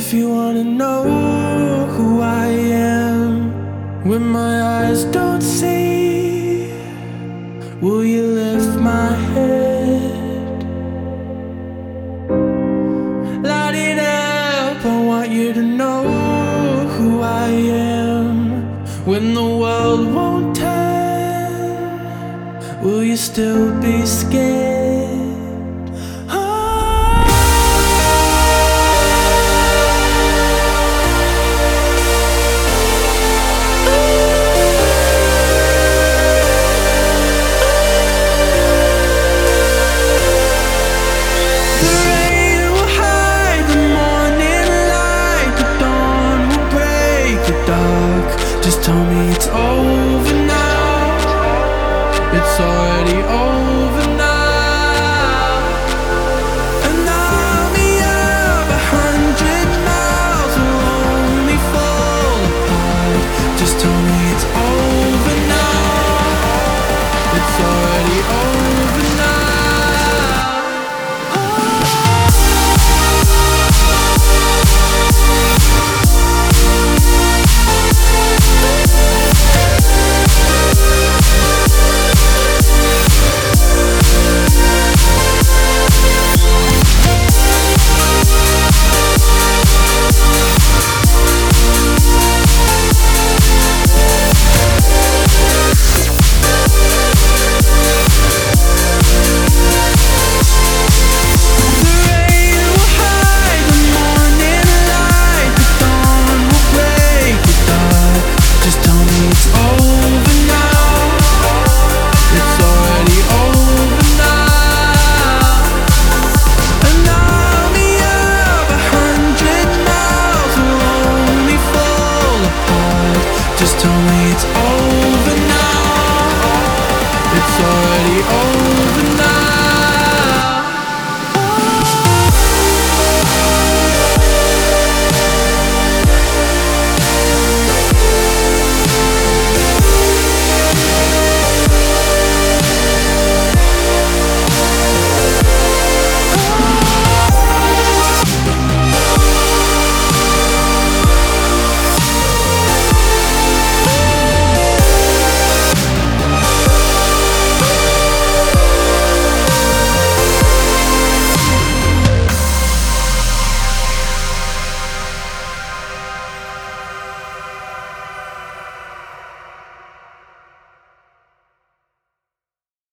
If you wanna know who I am when my eyes don't see, will you lift my head? Light it up, I want you to know who I am. When the world won't turn, will you still be scared?